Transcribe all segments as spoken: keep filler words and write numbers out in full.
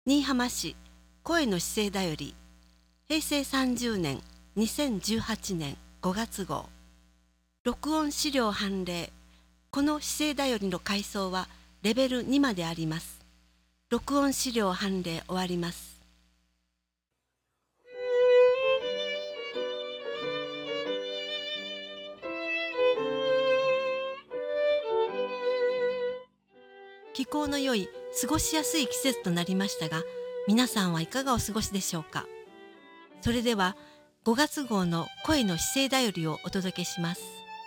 新居浜市声の姿勢だよりへいせいさんじゅうねんにせんじゅうはちねんごがつ号録音資料判例。この姿勢だよりの階層はレベルにまであります。録音資料判例終わります。気候の良い過ごしやすい季節となりましたが、皆さんはいかがお過ごしでしょうか。それではごがつ号の声の姿勢だよりをお届けします。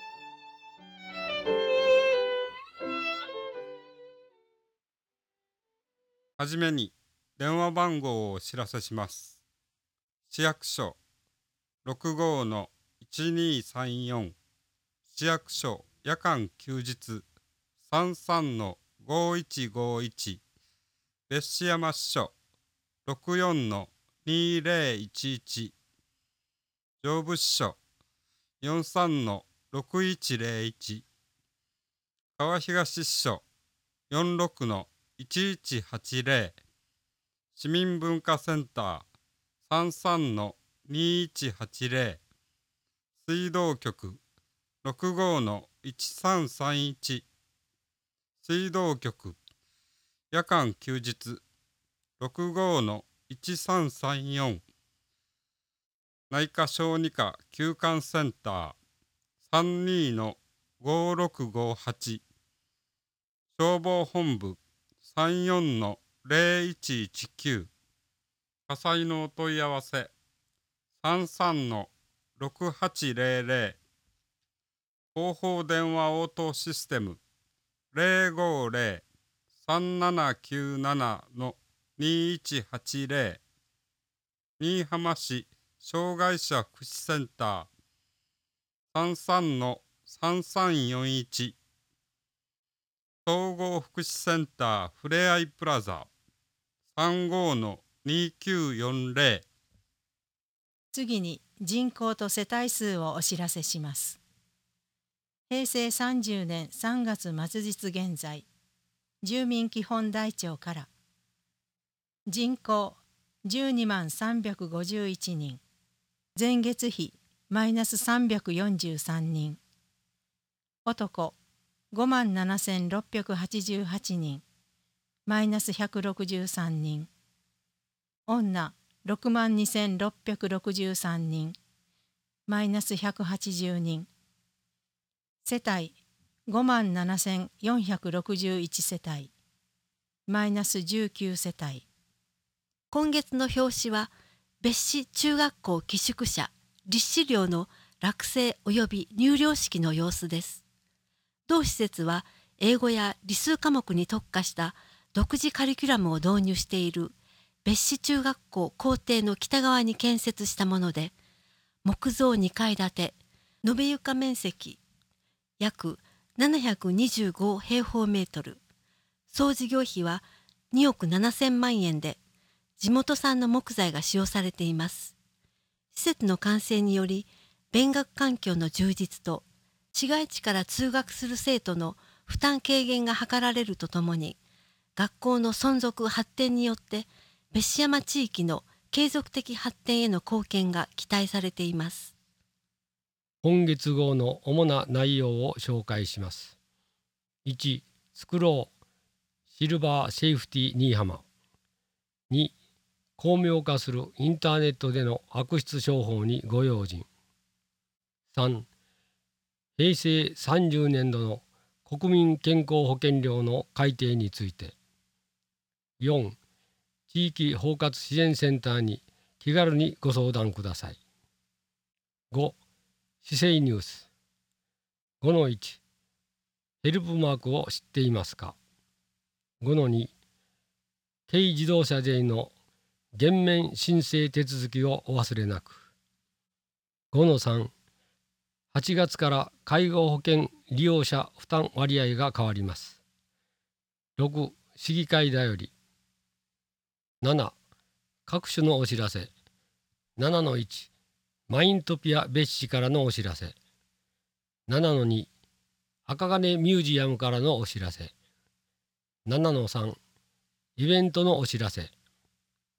はじめに電話番号をお知らせします。市役所 ろくごのいちにさんよん 市役所夜間休日 さんさんのごいちごいち 別紙山支所 ろくよんのにぜろいちいち 上部支所 よんさんのろくいちぜろいち 川東支所 よんろくのいちいちはちぜろ市民文化センター さんさんのにいちはちぜろ 水道局 ろくごのいちさんさんいち 水道局夜間休日 ろくごのいちさんさんよん 内科小児科休館センター さんにのごろくごはち 消防本部 さんよんのぜろいちいちきゅう 火災のお問い合わせ さんさんのろくはちぜろぜろ 広報電話応答システム ぜろごぜろ さんななきゅうななのにいちはちぜろ 新居浜市障害者福祉センター さんさんのさんさんよんいち 総合福祉センターふれあいプラザ さんごのにきゅうよんぜろ。 次に人口と世帯数をお知らせします。へいせいさんじゅうねんさんがつ末日現在、住民基本台帳から人口じゅうにまんさんびゃくごじゅういちにん、前月比マイナスさんびゃくよんじゅうさんにん、男ごまんななせんろっぴゃくはちじゅうはちにん、マイナスひゃくろくじゅうさんにん、女ろくまんにせんろっぴゃくろくじゅうさんにん、マイナスひゃくはちじゅうにん、世帯ごまんななせんよんひゃくろくじゅういち世帯、マイナスじゅうきゅう世帯。 今月の表紙は別紙中学校寄宿舎立志寮の落成及び入寮式の様子です。同施設は英語や理数科目に特化した独自カリキュラムを導入している別紙中学校校庭の北側に建設したもので、木造にかい建て、延べ床面積約ななひゃくにじゅうごへいほうメートル、総事業費はにおくななせんまんえんで、地元産の木材が使用されています。施設の完成により、勉学環境の充実と、市街地から通学する生徒の負担軽減が図られるとともに、学校の存続発展によって、別紙山地域の継続的発展への貢献が期待されています。 今月号の主な内容を紹介します。いち. 作ろうシルバーセーフティー新居浜。に. 巧妙化するインターネットでの悪質商法にご用心。さん. へいせいさんじゅうねんどの国民健康保険料の改定について。よん. 地域包括支援センターに気軽にご相談ください。ご. 市政ニュース。ごのいち. ヘルプマークを知っていますか。ごのに. 軽自動車税の減免申請手続きをお忘れなく。ごのさん. はちがつから介護保険利用者負担割合が変わります。ろく. 市議会だより。なな. 各種のお知らせ。ななのいち. マイントピア別紙からのお知らせ。ななのに. 赤金ミュージアムからのお知らせ。ななのさん. イベントのお知らせ。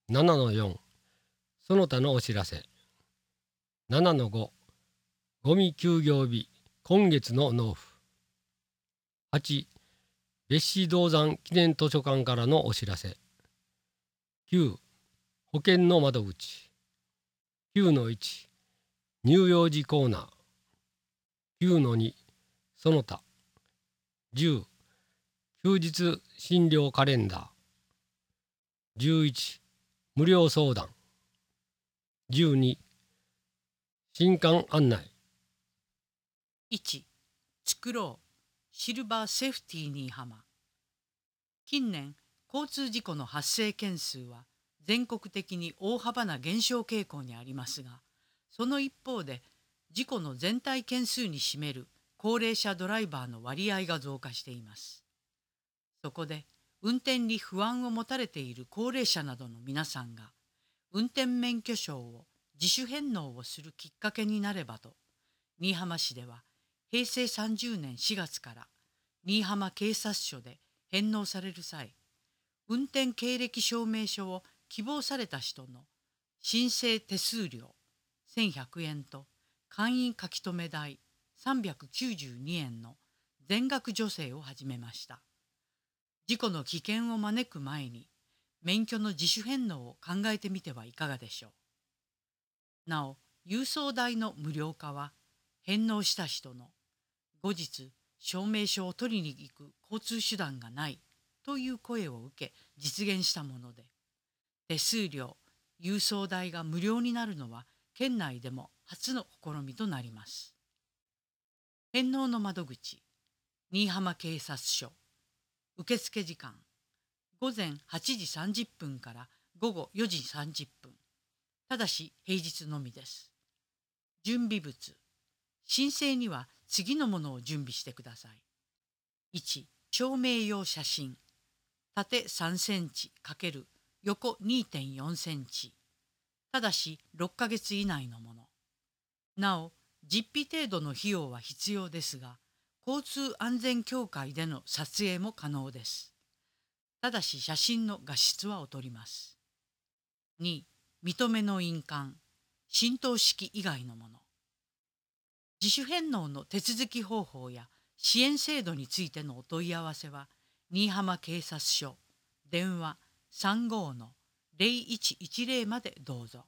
ななのよん、その他のお知らせ。ななのご、ゴミ休業日、今月の納付。はち、別紙銅山記念図書館からのお知らせ。きゅう、保険の窓口。きゅうのいち、乳幼児コーナー。きゅうのに、その他。じゅう、休日診療カレンダー。じゅういち、無料相談。じゅうに、新刊案内。 いち. 作ろうシルバーセーフティー新居浜。近年、交通事故の発生件数は全国的に大幅な減少傾向にありますが、その一方で事故の全体件数に占める高齢者ドライバーの割合が増加しています。そこで運転に不安を持たれている高齢者などの皆さんが運転免許証を自主返納をするきっかけになればと、新居浜市ではへいせいさんじゅうねんしがつから新居浜警察署で返納される際、運転経歴証明書を希望された人の申請手数料せんひゃくえんと簡易書き留め代さんびゃくきゅうじゅうにえんの全額助成を始めました。事故の危険を招く前に免許の自主返納を考えてみてはいかがでしょう。なお、郵送代の無料化は返納した人の後日証明書を取りに行く交通手段がないという声を受け実現したもので、手数料、郵送代が無料になるのは県内でも初の試みとなります。返納の窓口、新居浜警察署。受付時間、ごぜんはちじさんじゅっぷんからごごよじさんじゅっぷん。ただし平日のみです。準備物、申請には次のものを準備してください。いち. 証明用写真。縦さんセンチ×横 にてんよんセンチ。ただしろっかげつ以内のもの。なお、実費程度の費用は必要ですが、交通安全協会での撮影も可能です。ただし写真の画質は劣ります。に. 認めの印鑑。浸透式以外のもの。自主返納の手続き方法や支援制度についてのお問い合わせは、新居浜警察署、電話 さんごのぜろいちいちぜろ までどうぞ。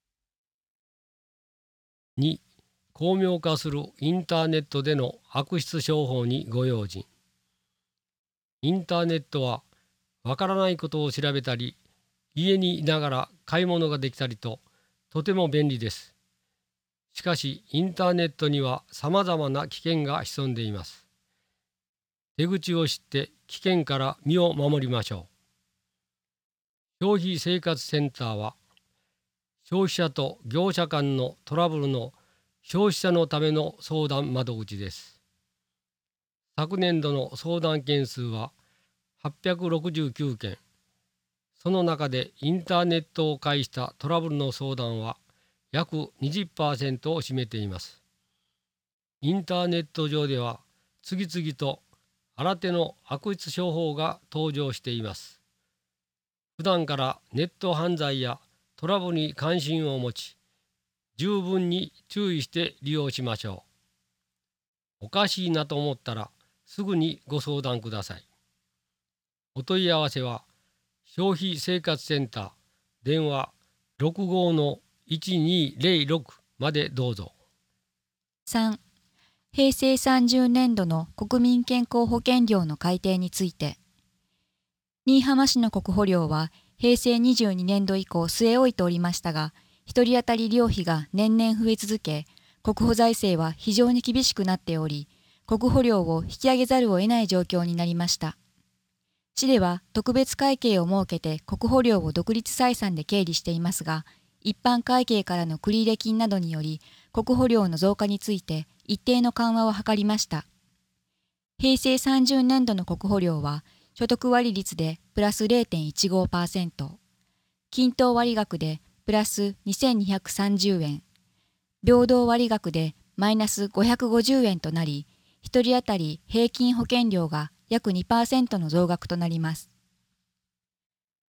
に. 巧妙化するインターネットでの悪質商法にご用心。インターネットはわからないことを調べたり、家にいながら買い物ができたりととても便利です。しかしインターネットにはさまざまな危険が潜んでいます。手口を知って危険から身を守りましょう。消費生活センターは消費者と業者間のトラブルの消費者のための相談窓口です。昨年度の相談件数ははっぴゃくろくじゅうきゅうけん。その中でインターネットを介したトラブルの相談は約 にじゅっパーセント を占めています。インターネット上では次々と新手の悪質商法が登場しています。普段からネット犯罪やトラブルに関心を持ち、十分に注意して利用しましょう。おかしいなと思ったらすぐにご相談ください。お問い合わせは消費生活センター電話 ろくごのいちにぜろろく までどうぞ。 さん. 平成さんじゅうねんどの国民健康保険料の改定について。新居浜市の国保料は平成にじゅうにねんど以降据え置いておりましたが、一人当たり料費が年々増え続け、国保財政は非常に厳しくなっており、国保料を引き上げざるを得ない状況になりました。市では特別会計を設けて国保料を独立採算で経理していますが、一般会計からの繰入金などにより国保料の増加について一定の緩和を図りました。平成さんじゅうねんどの国保料は所得割率でプラス れいてんいちごパーセント、均等割額でプラスにせんにひゃくさんじゅうえん、平等割額でマイナスごひゃくごじゅうえんとなり、一人当たり平均保険料が約 にパーセント の増額となります。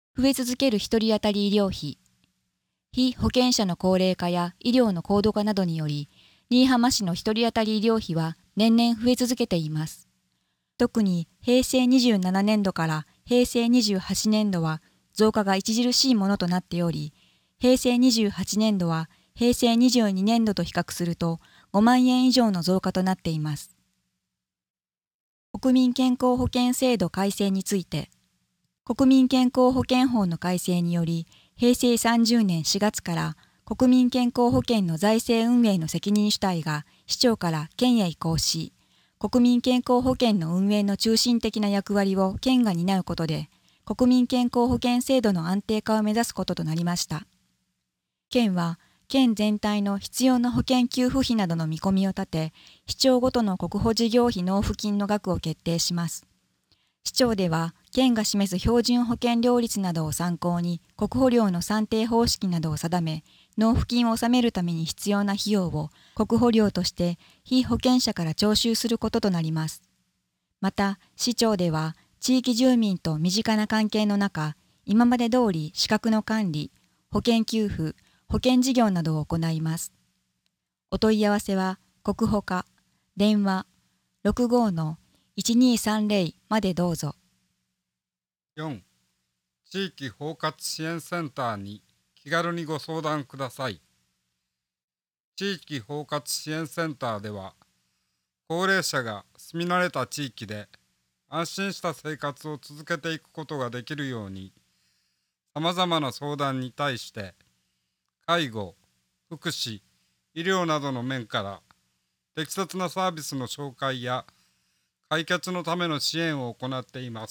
増え続ける一人当たり医療費、被保険者の高齢化や医療の高度化などにより、新居浜市の一人当たり医療費は年々増え続けています。特に平成にじゅうななねんどから平成にじゅうはちねんどは増加が著しいものとなっており、平成にじゅうはちねんどは平成にじゅうにねんどと比較するとごまんえん以上の増加となっています。国民健康保険制度改正について、国民健康保険法の改正により、平成さんじゅうねんしがつから国民健康保険の財政運営の責任主体が市長から県へ移行し、国民健康保険の運営の中心的な役割を県が担うことで、国民健康保険制度の安定化を目指すこととなりました。県は、県全体の必要な保険給付費などの見込みを立て、市町ごとの国保事業費納付金の額を決定します。市町では、県が示す標準保険料率などを参考に、国保料の算定方式などを定め、納付金を納めるために必要な費用を国保料として被保険者から徴収することとなります。また、市町では、地域住民と身近な関係の中、今まで通り資格の管理、保険給付、保険事業などを行います。お問い合わせは、国保課、電話 ろくごのいちにさんぜろ までどうぞ。 よん. 地域包括支援センターに気軽にご相談ください。地域包括支援センターでは、高齢者が住み慣れた地域で安心した生活を続けていくことができるように、さまざまな相談に対して、介護、福祉、医療などの面から適切なサービスの紹介や解決のための支援を行っています。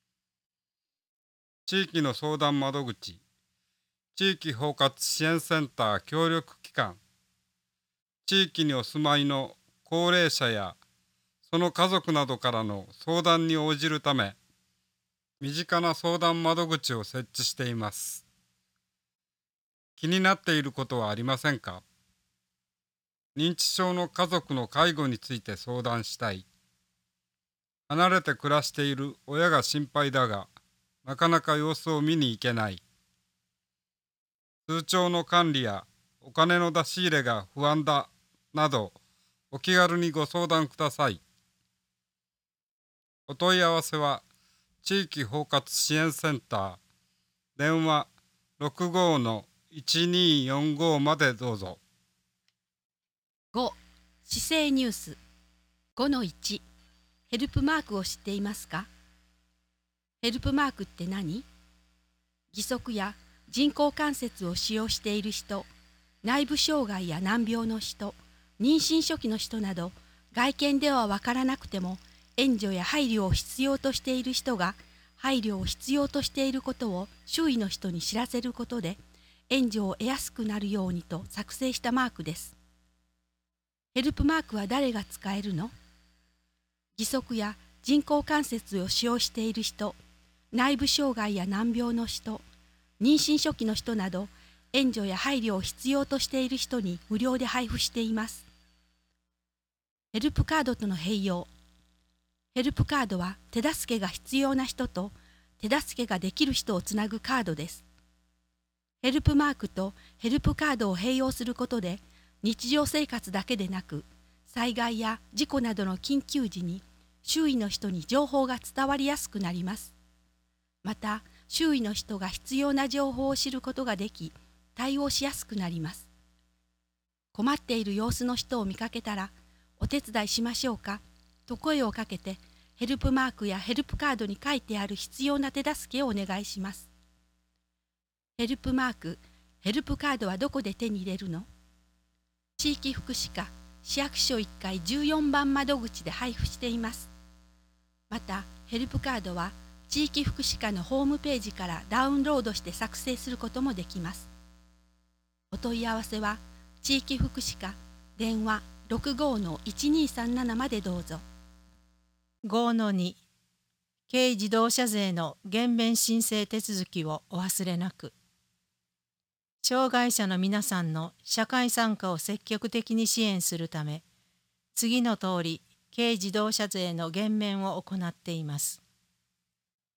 地域の相談窓口、地域包括支援センター協力機関、地域にお住まいの高齢者やその家族などからの相談に応じるため、身近な相談窓口を設置しています。気になっていることはありませんか？認知症の家族の介護について相談したい。離れて暮らしている親が心配だが、なかなか様子を見に行けない。通帳の管理やお金の出し入れが不安だ、など、お気軽にご相談ください。お問い合わせは、地域包括支援センター、電話 ろくごのいちによんご までどうぞ。 ご. 市政ニュース ごのいち ヘルプマークを知っていますか？ヘルプマークって何？義足や人工関節を使用している人、内部障害や難病の人、妊娠初期の人など、外見ではわからなくても援助や配慮を必要としている人が配慮を必要としていることを周囲の人に知らせることで援助を得やすくなるようにと作成したマークです。ヘルプマークは誰が使えるの？義足や人工関節を使用している人、内部障害や難病の人、妊娠初期の人など援助や配慮を必要としている人に無料で配布しています。ヘルプカードとの併用。ヘルプカードは手助けが必要な人と手助けができる人をつなぐカードです。ヘルプマークとヘルプカードを併用することで日常生活だけでなく災害や事故などの緊急時に周囲の人に情報が伝わりやすくなります。また周囲の人が必要な情報を知ることができ対応しやすくなります。困っている様子の人を見かけたらお手伝いしましょうかと声をかけてヘルプマークやヘルプカードに書いてある必要な手助けをお願いします。ヘルプマーク、ヘルプカードはどこで手に入れるの？地域福祉課、市役所いっかいじゅうよんばん窓口で配布しています。また、ヘルプカードは地域福祉課のホームページからダウンロードして作成することもできます。お問い合わせは、地域福祉課、電話 ろくごのいちにさんなな までどうぞ。 ごのに 軽自動車税の減免申請手続きをお忘れなく。障害者の皆さんの社会参加を積極的に支援するため、次の通り軽自動車税の減免を行っています。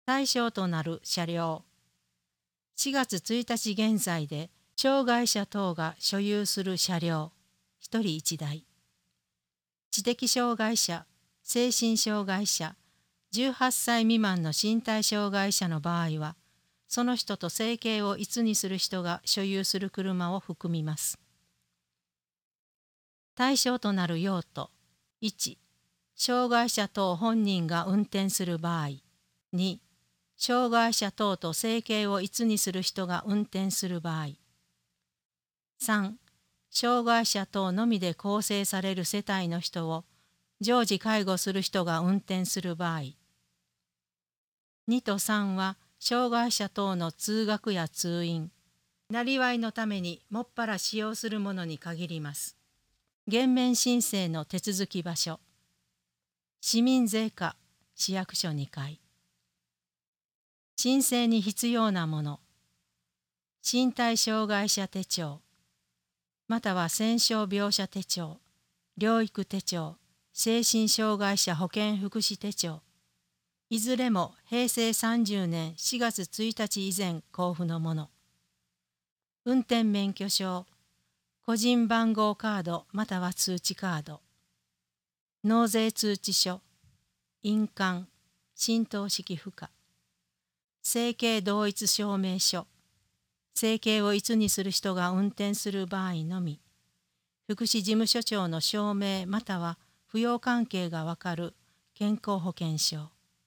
対象となる車両。しがつついたち現在で障害者等が所有する車両ひとりいちだい。知的障害者、精神障害者、じゅうはっさい未満の身体障害者の場合は、その人と生計を一にする人が所有する車を含みます。対象となる用途。いち、障害者等本人が運転する場合。に、障害者等と生計を一にする人が運転する場合。さん、障害者等のみで構成される世帯の人を常時介護する人が運転する場合。にとさんは障害者等の通学や通院、なりわいのためにもっぱら使用するものに限ります。減免申請の手続き場所。市民税課市役所にかい。申請に必要なもの。身体障害者手帳、または戦傷病者手帳、療育手帳、精神障害者保健福祉手帳。いずれもへいせいさんじゅうねんしがつついたち以前交付のもの。運転免許証、個人番号カードまたは通知カード。納税通知書、印鑑、浸透式付加。生計同一証明書。生計を一にする人が運転する場合のみ。福祉事務所長の証明または扶養関係がわかる健康保険証。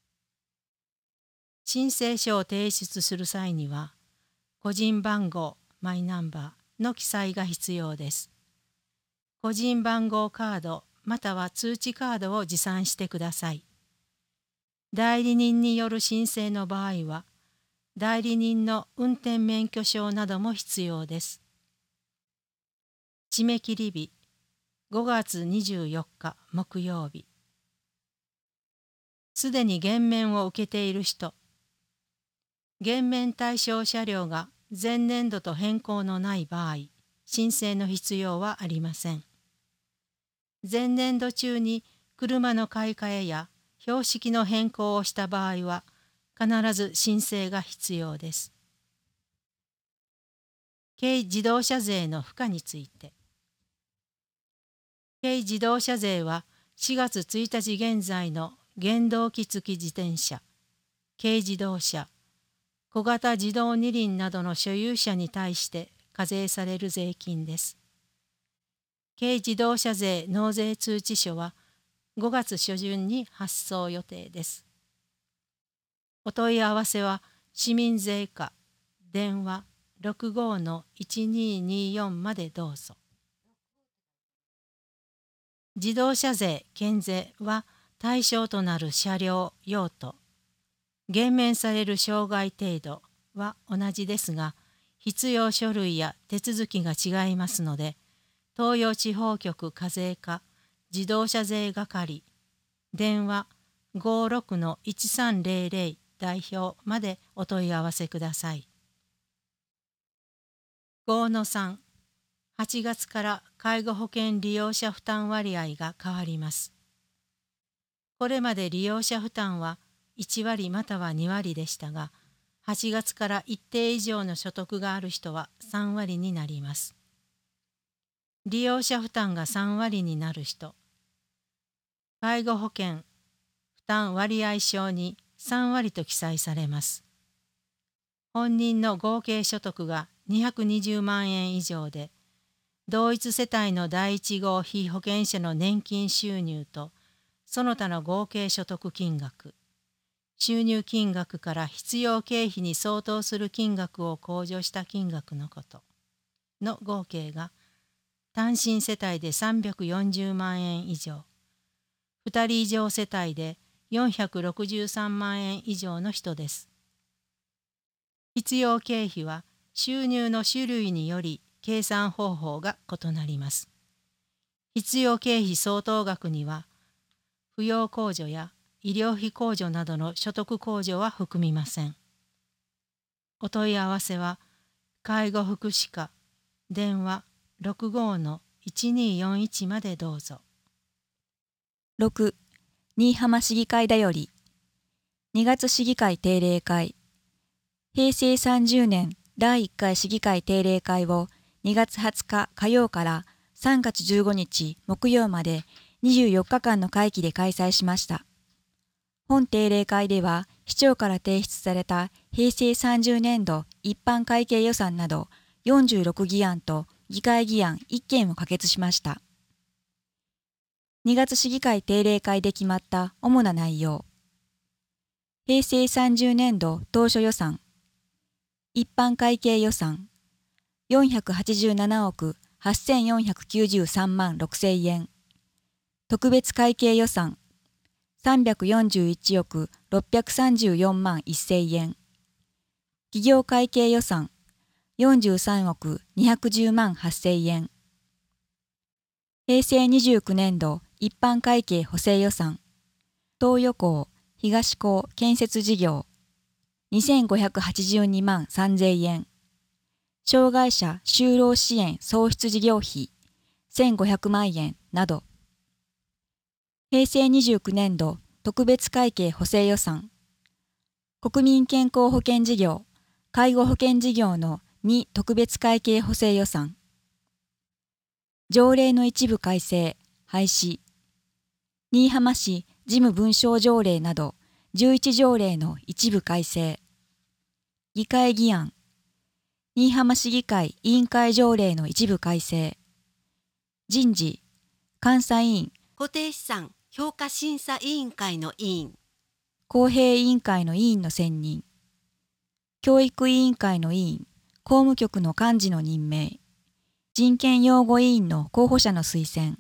申請書を提出する際には、個人番号、マイナンバーの記載が必要です。個人番号カードまたは通知カードを持参してください。代理人による申請の場合は、代理人の運転免許証なども必要です。締め切り日、ごがつにじゅうよっか木曜日。すでに減免を受けている人。減免対象車両が前年度と変更のない場合、申請の必要はありません。前年度中に車の買い替えや標識の変更をした場合は、必ず申請が必要です。軽自動車税の付加について。軽自動車税はしがつついたち現在の原動機付き自転車、軽自動車、小型自動二輪などの所有者に対して課税される税金です。軽自動車税納税通知書はごがつしょじゅんに発送予定です。お問い合わせは市民税課電話 ろくごのいちにーにーよん までどうぞ。自動車税減税は対象となる車両用途、減免される障害程度は同じですが、必要書類や手続きが違いますので、東洋地方局課税課自動車税係電話 ごろくのいちさんぜろぜろ 代表までお問い合わせください。ごのさん、はちがつから介護保険利用者負担割合が変わります。これまで利用者負担はいちわりまたはにわりでしたが、はちがつから一定以上の所得がある人はさんわりになります。利用者負担がさんわりになる人、介護保険負担割合証にさんわりと記載されます。本人の合計所得がにひゃくにじゅうまんえん以上で、同一世帯の第一号被保険者の年金収入とその他の合計所得金額、収入金額から必要経費に相当する金額を控除した金額のことの合計が単身世帯でさんびゃくよんじゅうまんえん以上、ふたり以上世帯でよんひゃくろくじゅうさんまんえん以上の人です。必要経費は収入の種類により計算方法が異なります。必要経費相当額には、扶養控除や医療費控除などの所得控除は含みません。お問い合わせは、介護福祉課電話 ろくごのいちにーよんいち までどうぞ。 ろく、新居浜市議会だより、 にがつ市議会定例会、へいせいさんじゅうねんだいいっかい市議会定例会をにがつはつか火曜からさんがつじゅうごにち木曜までにじゅうよっかかんの会期で開催しました。本定例会では、市長から提出されたへいせいさんじゅうねんど一般会計予算などよんじゅうろくぎあんと議会議案いっけんを可決しました。にがつ市議会定例会で決まった主な内容。へいせいさんじゅうねんど当初予算、一般会計予算、よんひゃくはちじゅうななおくはっせんよんひゃくきゅうじゅうさんまんろくせんえん、特別会計予算、さんびゃくよんじゅういちおくろっぴゃくさんじゅうよんまんせんえん、企業会計予算、よんじゅうさんおくにひゃくじゅうまんはっせんえん、へいせいにじゅうきゅうねんど一般会計補正予算、東予港、東港建設事業、にせんごひゃくはちじゅうにまんさんぜんえん、障害者就労支援創出事業費せんごひゃくまんえんなど、へいせいにじゅうきゅうねんど特別会計補正予算、国民健康保険事業、介護保険事業のに特別会計補正予算、条例の一部改正、廃止、新居浜市事務文書条例などじゅういちじょうれいの一部改正、議会議案、新居浜市議会委員会条例の一部改正、人事、監査委員、 固定資産評価審査委員会の委員、 公平委員会の委員の選任、教育委員会の委員、公務局の幹事の任命、人権擁護委員の候補者の推薦、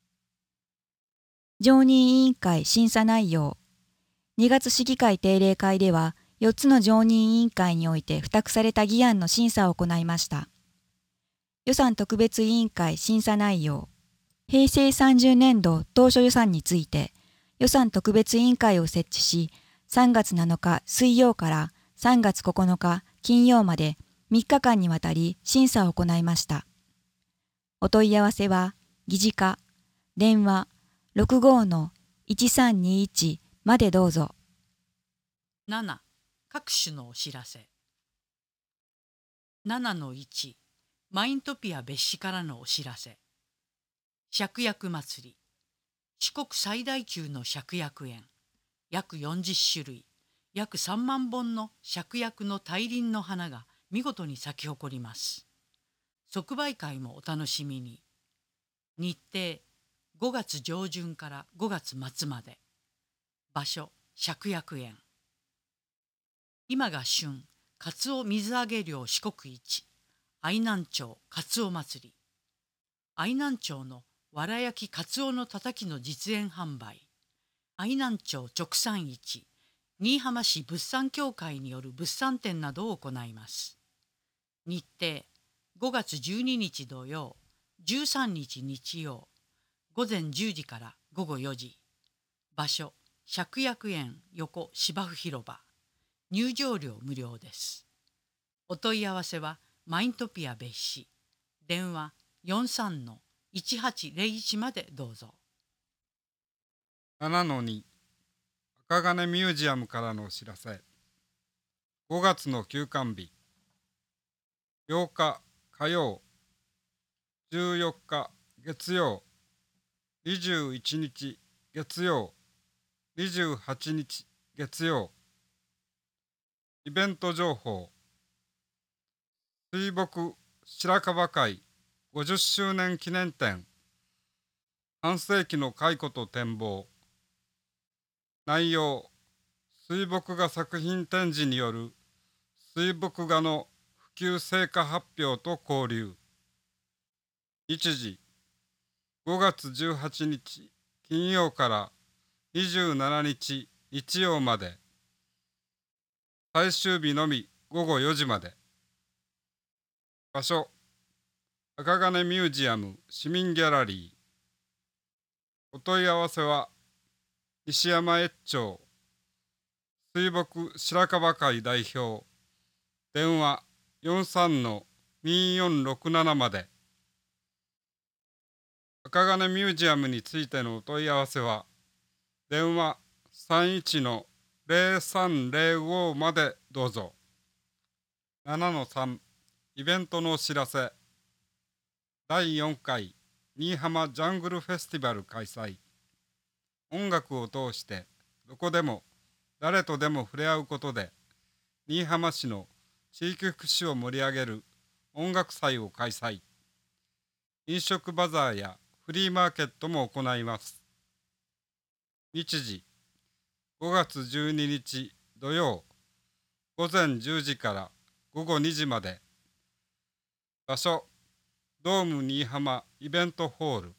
常任委員会審査内容、にがつ市議会定例会では、よっつの常任委員会において付託された議案の審査を行いました。予算特別委員会審査内容、へいせいさんじゅうねんど当初予算について、予算特別委員会を設置し、さんがつなのか水曜からさんがつここのか金曜までみっかかんにわたり審査を行いました。お問い合わせは、議事課、電話 ろくごのいちさんにいち までどうぞ。 なな、各種のお知らせ。ななのいち、マイントピア別紙からのお知らせ。芍薬祭り。四国最大級の芍薬園。約よんじゅっしゅるい、約さんまんぼんの芍薬の大輪の花が見事に咲き誇ります。即売会もお楽しみに。日程、ごがつじょうじゅんからごがつまつまで。場所、芍薬園。今が旬、カツオ水揚げ量四国一、愛南町カツオ祭り。愛南町のわら焼きカツオのたたきの実演販売。愛南町直産市、新居浜市物産協会による物産展などを行います。日程、ごがつじゅうににち土曜、じゅうさんにち日曜、ごぜんじゅうじからごごよじ。場所、芍薬園横芝生広場。入場料無料です。お問い合わせはマイントピア別紙、電話 よんさんのいちはちぜろいち までどうぞ。 ななのに、赤金ミュージアムからのお知らせ。ごがつの休館日、ようか火曜、じゅうよっか月曜、にじゅういちにち月曜、にじゅうはちにち月曜。イベント情報。水墨白樺会ごじゅっしゅうねん記念展。半世紀の蚕と展望。内容。水墨画作品展示による水墨画の普及成果発表と交流。日時。ごがつじゅうはちにち金曜からにじゅうしちにち日曜まで。最終日のみごごよじまで。場所、赤金ミュージアム市民ギャラリー。お問い合わせは、西山越町、水墨白樺会代表、電話 よんさんのによんろくなな まで。赤金ミュージアムについてのお問い合わせは、電話 さんいちのゼロさんゼロごまでどうぞ。ななのさん イベントのお知らせ。だいよんかい新居浜ジャングルフェスティバル開催。音楽を通してどこでも誰とでも触れ合うことで新居浜市の地域福祉を盛り上げる音楽祭を開催。飲食バザーやフリーマーケットも行います。日時ごがつじゅうににち土曜ごぜんじゅうじからごごにじまで。場所ドーム新居浜イベントホール。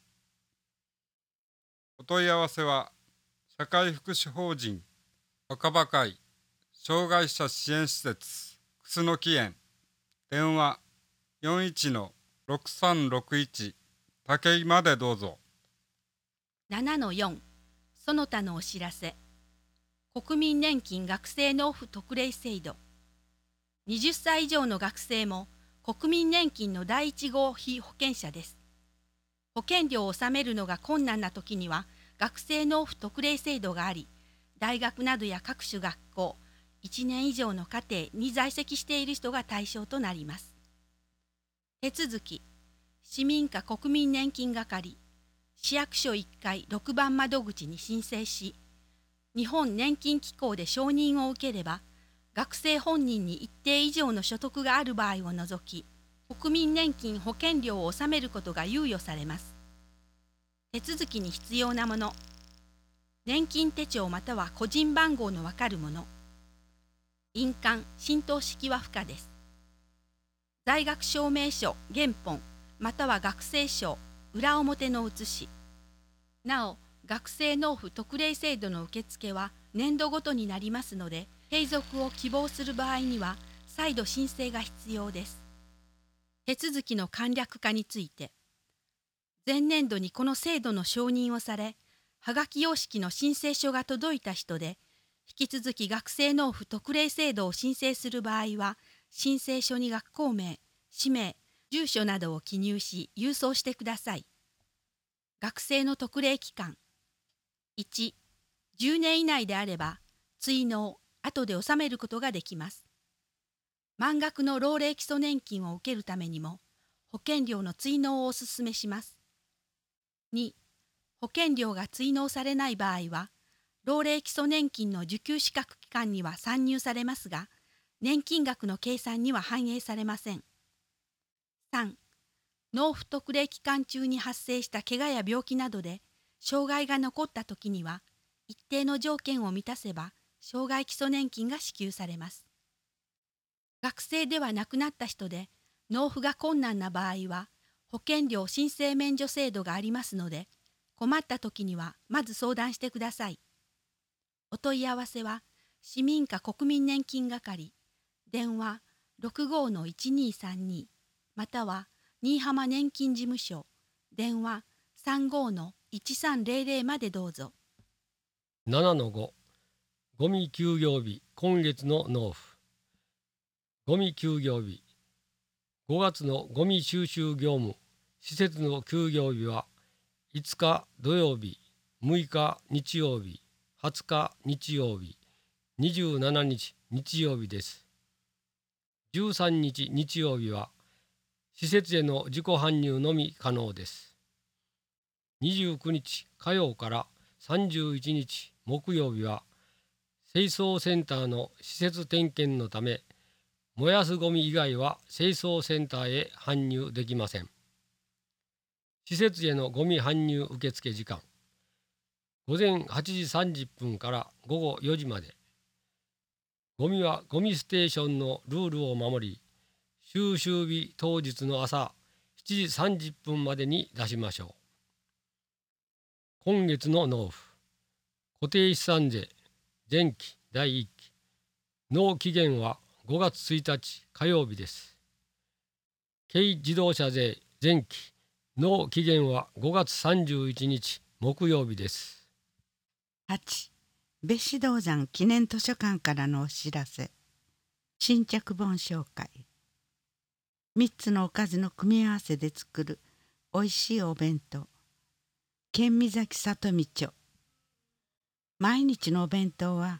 お問い合わせは社会福祉法人若葉会障害者支援施設楠木園。電話 よんいちのろくさんろくいち 武井までどうぞ。 ななのよんその他のお知らせ。国民年金学生納付特例制度。はたち以上の学生も国民年金の第一号被保険者です。保険料を納めるのが困難な時には学生納付特例制度があり、大学などや各種学校、いちねん以上の課程に在籍している人が対象となります。手続き、市民課国民年金係、市役所いっかいろくばん窓口に申請し、日本年金機構で承認を受ければ、学生本人に一定以上の所得がある場合を除き、国民年金保険料を納めることが猶予されます。手続きに必要なもの。年金手帳または個人番号のわかるもの。印鑑、浸透式は不可です。在学証明書、原本、または学生証、裏表の写し。なお、学生納付特例制度の受付は年度ごとになりますので、継続を希望する場合には再度申請が必要です。手続きの簡略化について、前年度にこの制度の承認をされ、はがき様式の申請書が届いた人で、引き続き学生納付特例制度を申請する場合は、申請書に学校名、氏名、住所などを記入し、郵送してください。学生の特例期間。いち、じゅうねん以内であれば、追納、後で納めることができます。満額の老齢基礎年金を受けるためにも、保険料の追納をお勧めします。に、保険料が追納されない場合は、老齢基礎年金の受給資格期間には算入されますが、年金額の計算には反映されません。さん、納付特例期間中に発生した怪我や病気などで障害が残ったときには、一定の条件を満たせば、障害基礎年金が支給されます。学生ではなくなった人で、納付が困難な場合は、保険料申請免除制度がありますので、困ったときにはまず相談してください。お問い合わせは、市民課国民年金係、電話 ろくごのいちにさんに、または新居浜年金事務所、電話 さんごのいちさんゼロゼロまでどうぞ。 ななのごゴミ休業日今月の納付。ゴミ休業日ごがつのゴミ収集業務施設の休業日はいつか土曜日、むいか日曜日、はつか日曜日、にじゅうしちにち日曜日です。じゅうさんにち日曜日は施設への自己搬入のみ可能です。にじゅうくにち火曜からさんじゅういちにち木曜日は清掃センターの施設点検のため、燃やすゴミ以外は清掃センターへ搬入できません。施設へのゴミ搬入受付時間、ごぜんはちじさんじゅっぷんからごごよじまで。ゴミはゴミステーションのルールを守り、収集日当日の朝しちじさんじゅっぷんまでに出しましょう。今月の納付、固定資産税前期だいいっき、納期限はごがつついたち火曜日です。軽自動車税前期、納期限はごがつさんじゅういちにち木曜日です。 はち、別紙銅山記念図書館からのお知らせ。新着本紹介。みっつのおかずの組み合わせで作るおいしいお弁当。県見崎里見町。毎日のお弁当は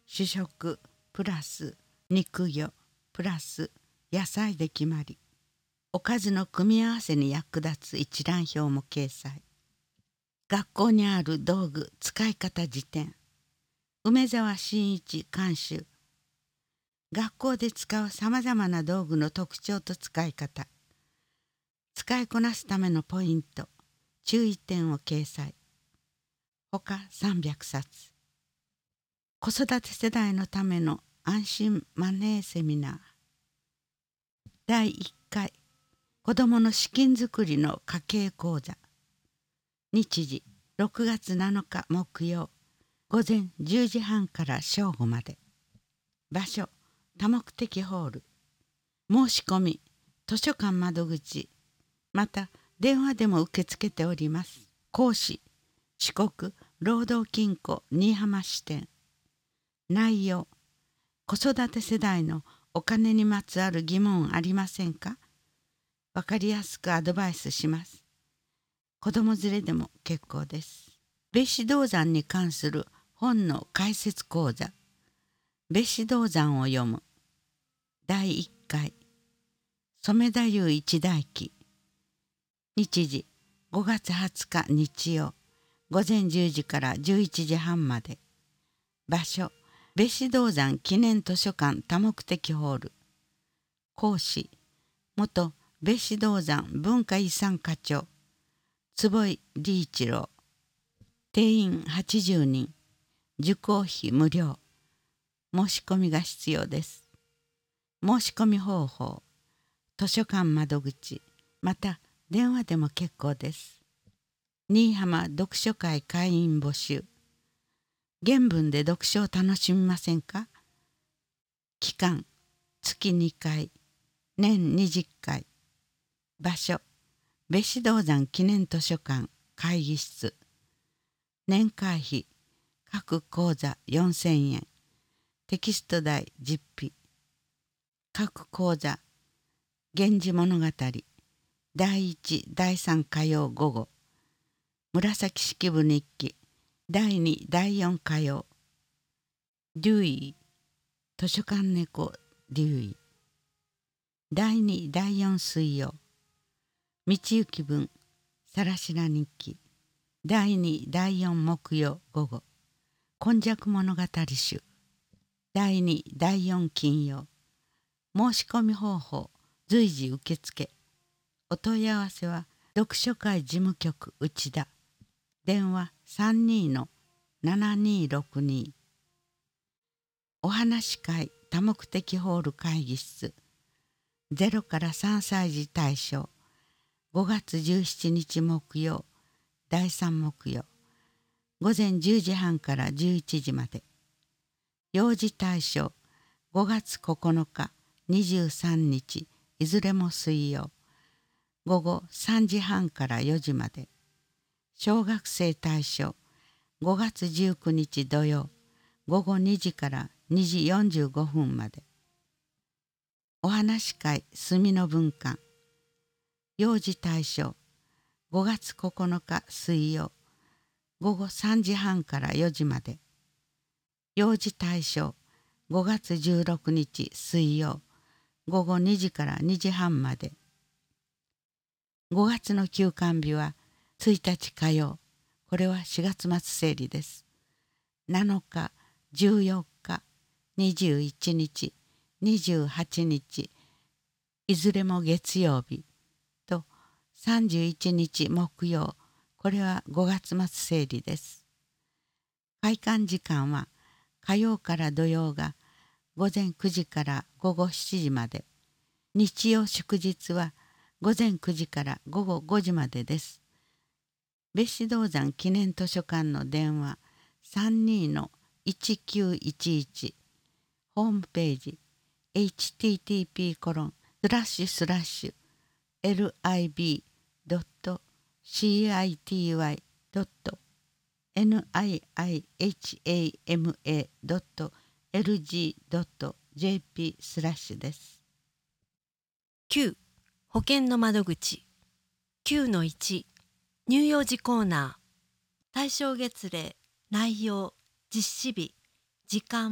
主食プラス肉魚プラス野菜で決まり、おかずの組み合わせに役立つ一覧表も掲載。学校にある道具使い方辞典、梅沢真一監修。学校で使うさまざまな道具の特徴と使い方、使いこなすためのポイント、注意点を掲載。ほかさんびゃくさつ。子育て世代のための安心マネーセミナー。だいいっかい子どもの資金づくりの家計講座。日時ろくがつなのか木曜、午前じゅうじはんから正午まで。場所多目的ホール。申し込み図書館窓口、また電話でも受け付けております。講師四国労働金庫新居浜支店。内容、子育て世代のお金にまつわる疑問ありませんか？わかりやすくアドバイスします。子供連れでも結構です。別子銅山に関する本の解説講座。別子銅山を読む。だいいっかい染太夫一代記。日時ごがつはつか日曜、午前じゅうじからじゅういちじはんまで。場所別子銅山記念図書館多目的ホール。講師元別子銅山文化遺産課長坪井理一郎。定員はちじゅうにん。受講費無料。申し込みが必要です。申し込み方法、図書館窓口、また電話でも結構です。新居浜読書会会員募集。原文で読書を楽しみませんか？期間つきにかい、年にじゅっかい。場所別子銅山記念図書館会議室。年会費各講座よんせんえん。テキスト代実費。各講座源氏物語だいいちだいさん火曜午後。紫式部日記だいにだいよん火曜。デュイ図書館猫デュイ。だいにだいよん水曜。道行き文さらしら日記だいにだいよん木曜午後。今昔物語集だいにだいよん金曜。申し込み方法随時受付。お問い合わせは読書会事務局内田。電話 さんにーのななにーろくにー。お話し会多目的ホール会議室。ゼロからさんさい児対象。ごがつじゅうしちにち木曜、だいさん木曜。午前じゅうじはんからじゅういちじまで。幼児対象ごがつここのか、にじゅうさんにち、いずれも水曜。午後さんじはんからよじまで。小学生対象ごがつじゅうくにち土曜、午後にじからにじよんじゅうごふんまで。お話し会墨の文館。幼児対象ごがつここのか水曜、午後さんじはんからよじまで。幼児対象ごがつじゅうろくにち水曜、午後にじからにじはんまで。ごがつの休館日はついたち火曜、これはしがつ末整理です。なのか、じゅうよっか、にじゅういちにち、にじゅうはちにち、いずれも月曜日とさんじゅういちにち木曜、これはごがつ末整理です。開館時間は火曜から土曜がごぜんくじからごごしちじまで、日曜祝日はごぜんくじからごごごじまでです。別子銅山記念図書館の電話 さんにーのいちきゅういちいち。ホームページ エイチティーティーピーコロンスラッシュスラッシュエルアイビードットシーアイティーワイドットエヌアイアイエイチエーエムエードットエルジードットジェーピースラッシュです。 きゅう保険の窓口。きゅうのいち乳幼児コーナー。対象月齢、内容、実施日、時間、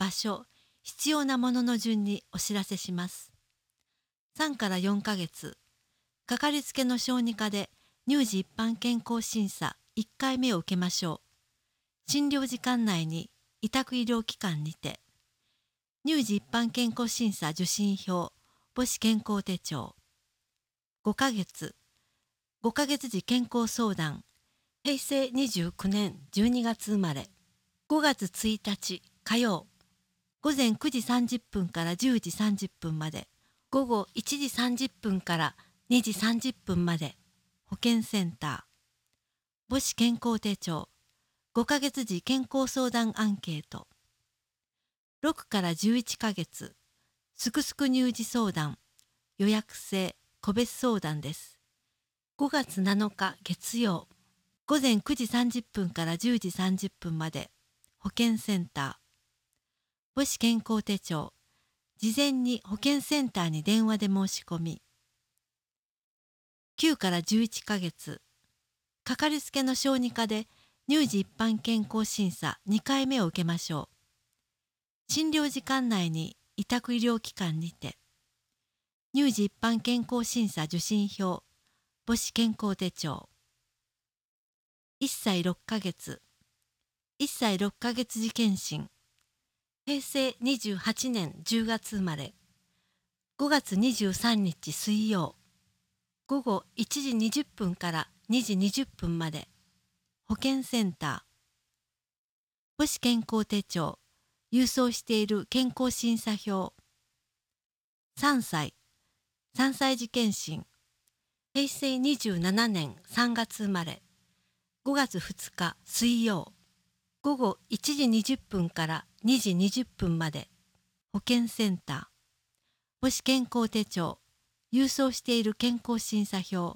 場所、必要なものの順にお知らせします。さんからよんかげつ、かかりつけの小児科で乳児一般健康審査いっかいめを受けましょう。診療時間内に委託医療機関にて、乳児一般健康審査受診票、母子健康手帳。ごかげつ、ごかげつ時健康相談、へいせいにじゅうきゅうねんじゅうにがつ生まれ、ごがつついたち火曜、ごぜんくじさんじゅっぷんからじゅうじさんじゅっぷんまで、ごごいちじさんじゅっぷんからにじさんじゅっぷんまで、保健センター。母子健康手帳、ごかげつ時健康相談アンケート。ろくからじゅういっかげつ、すくすく乳児相談、予約制、個別相談です。ごがつなのか月曜、ごぜんくじさんじゅっぷんからじゅうじさんじゅっぷんまで、保健センター。母子健康手帳、事前に保健センターに電話で申し込み。きゅうからじゅういっかげつ、かかりつけの小児科で乳児一般健康審査にかいめを受けましょう。診療時間内に委託医療機関にて、乳児一般健康審査受診票、母子健康手帳。いっさいろっかげつ、いっさいろっかげつ時検診、へいせいにじゅうはちねんじゅうがつ生まれ、ごがつにじゅうさんにち水曜、ごごいちじにじゅっぷんからにじにじゅっぷんまで、保健センター。母子健康手帳、郵送している健康審査票。さんさい、さんさい時検診、へいせいにじゅうななねんさんがつ生まれ、ごがつふつか水曜、ごごいちじにじゅっぷんからにじにじゅっぷんまで、保健センター。母子健康手帳、郵送している健康審査票。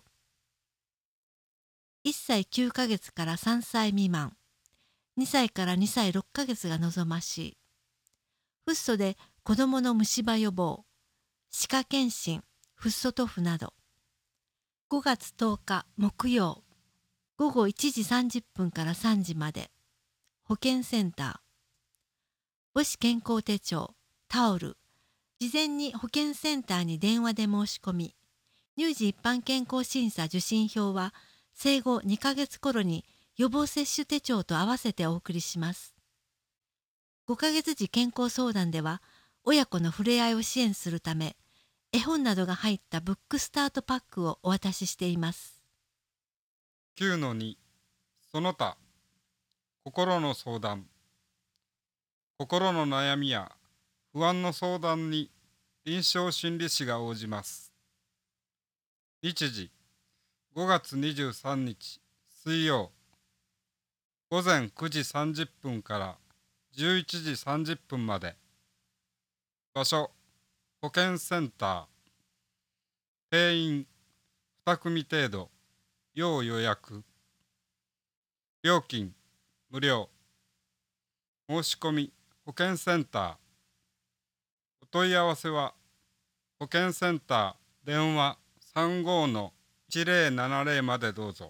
いっさいきゅうかげつからさんさい未満、にさいからにさいろっかげつが望ましい。フッ素で子どもの虫歯予防、歯科検診、フッ素塗布など。ごがつとおか木曜、ごごいちじさんじゅっぷんからさんじまで、保健センター。母子健康手帳、タオル、事前に保健センターに電話で申し込み、乳児一般健康審査受診票は生後にかげつ頃に予防接種手帳と合わせてお送りします。ごかげつ時健康相談では、親子の触れ合いを支援するため、絵本などが入ったブックスタートパックをお渡ししています。 きゅうのに、その他、心の相談。心の悩みや不安の相談に臨床心理士が応じます。日時、ごがつにじゅうさんにち水曜、ごぜんくじさんじゅっぷんからじゅういちじさんじゅっぷんまで。場所、保健センター。定員にくみ程度、要予約。料金、無料。申し込み、保健センター。お問い合わせは、保健センター電話 さんごのいちぜろななぜろ までどうぞ。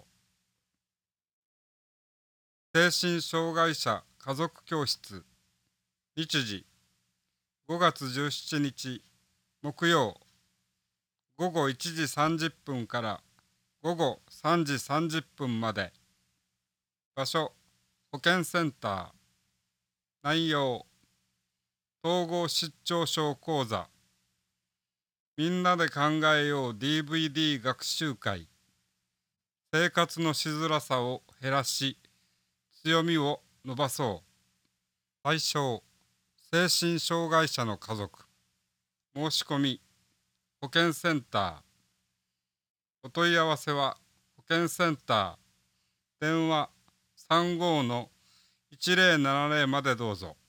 精神障害者家族教室。日時、ごがつじゅうしちにち木曜、ごごいちじさんじゅっぷんからごごさんじさんじゅっぷんまで。場所、保健センター。内容、統合失調症講座。みんなで考えよう ディーブイディー 学習会。生活のしづらさを減らし、強みを伸ばそう。対象、精神障害者の家族。申し込み、保健センター。お問い合わせは、保健センター、電話 さんごのいちぜろななぜろ までどうぞ。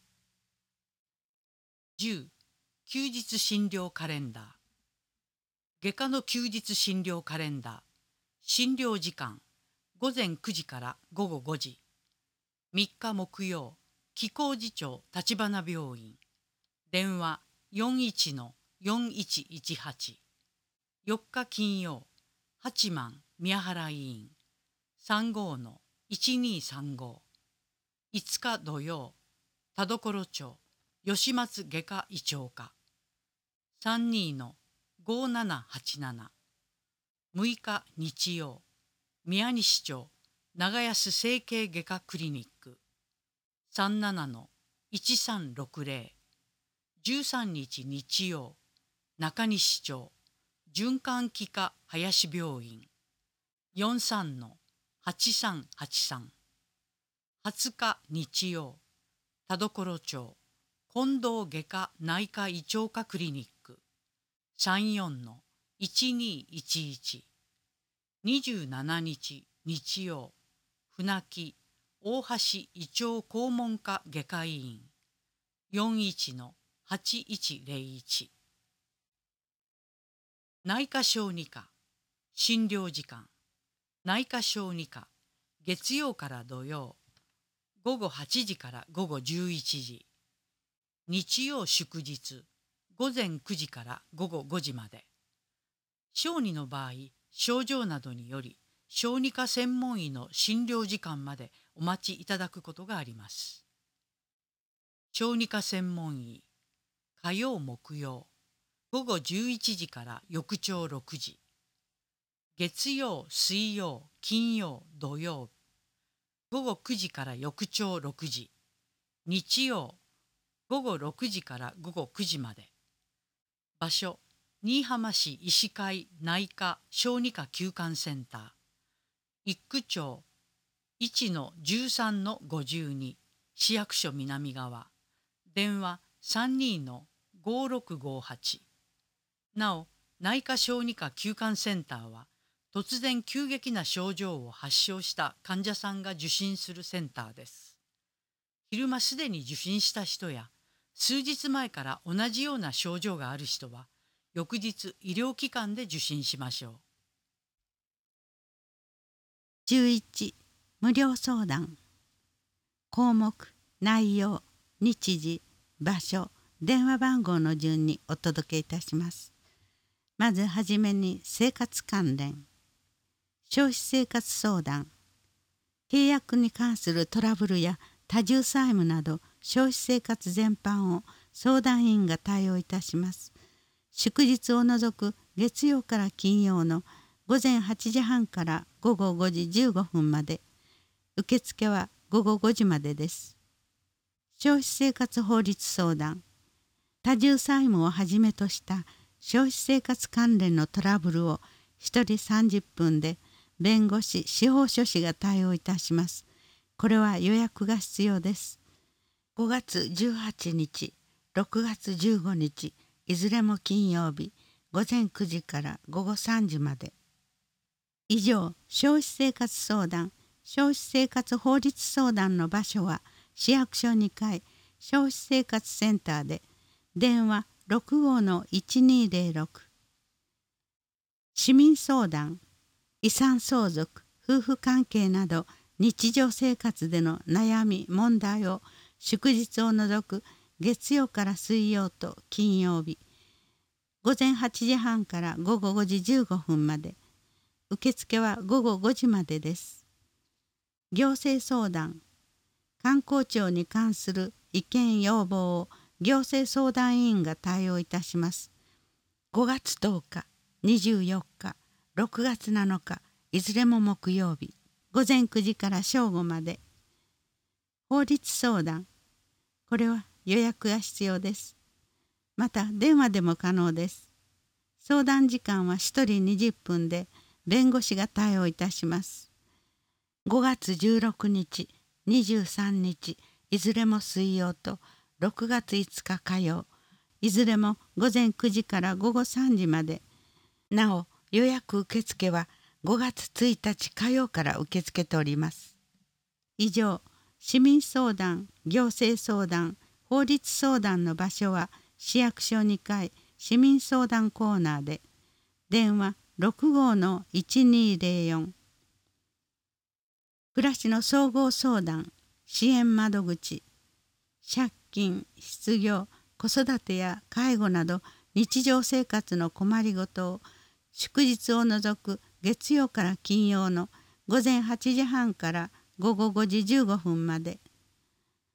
じゅう休日診療カレンダー。外科の休日診療カレンダー。診療時間ごぜんくじからごごごじ。みっか木曜、紀行寺町立花病院。電話 よんいちのよんいちいちはち。よっか金曜、八幡宮原医院。さんごのいちにさんご。いつか土曜、田所町吉松外科医長科さんじゅうにのごななはちなな、むいか日曜、宮西町長安整形外科クリニックさんじゅうななのいちさんろくぜろ、じゅうさんにち日曜、中西町循環器科林病院よんじゅうさんのはちさんはちさん、はつか日曜、田所町近藤外科内科胃腸科クリニックさんじゅうよんのいちにいちいち、にじゅうしちにち日曜、船木大橋胃腸肛門科外科医院よんじゅういちのはちいちぜろいち、内科小児科診療時間内科小児科月曜から土曜ごごはちじからごごじゅういちじ、日曜祝日ごぜんくじからごごごじまで。小児の場合、症状などにより小児科専門医の診療時間までお待ちいただくことがあります。小児科専門医火曜木曜ごごじゅういちじから翌朝ろくじ、月曜水曜金曜土曜ごごくじから翌朝ろくじ、日曜ごごろくじからごごくじまで。場所、新居浜市医師会内科小児科休館センター一区町いちのじゅうさんのごじゅうに、市役所南側電話さんじゅうにのごろくごはち。なお、内科小児科休館センターは突然急激な症状を発症した患者さんが受診するセンターです。昼間すでに受診した人や数日前から同じような症状がある人は翌日医療機関で受診しましょう。 じゅういち、無料相談。項目、内容、日時、場所、電話番号の順にお届けいたします。まずはじめに生活関連。消費生活相談。契約に関するトラブルや多重債務など消費生活全般を相談員が対応いたします。祝日を除く月曜から金曜のごぜんはちじはんからごごごじじゅうごふんまで。受付はごごごじまでです。消費生活法律相談。多重債務をはじめとした消費生活関連のトラブルをひとりさんじゅっぷんで弁護士・司法書士が対応いたします。これは予約が必要です。ごがつじゅうはちにち、ろくがつじゅうごにち、いずれも金曜日、ごぜんくじからごごさんじまで。以上、消費生活相談、消費生活法律相談の場所は市役所にかい消費生活センターで、電話ろくごのいちにぜろろく。市民相談、遺産相続、夫婦関係など日常生活での悩み問題を祝日を除く月曜から水曜と金曜日ごぜんはちじはんからごごごじじゅうごふんまで。受付はごごごじまでです。行政相談、観光庁に関する意見要望を行政相談委員が対応いたします。ごがつとおか、にじゅうよっか、ろくがつなのか、いずれも木曜日、ごぜんくじから正午まで。法律相談、これは予約が必要です。また電話でも可能です。相談時間はひとりにじゅっぷんで弁護士が対応いたします。ごがつじゅうろくにち、にじゅうさんにち、いずれも水曜とろくがついつか火曜、いずれもごぜんくじからごごさんじまで。なお、予約受付はごがつついたち火曜から受け付けております。以上、市民相談、行政相談、法律相談の場所は市役所にかい市民相談コーナーで、電話ろくごのいちにぜろよん。暮らしの総合相談、支援窓口、借金、失業、子育てや介護など日常生活の困りごとを祝日を除く月曜から金曜のごぜんはちじはんからごごごじじゅうごふんまで。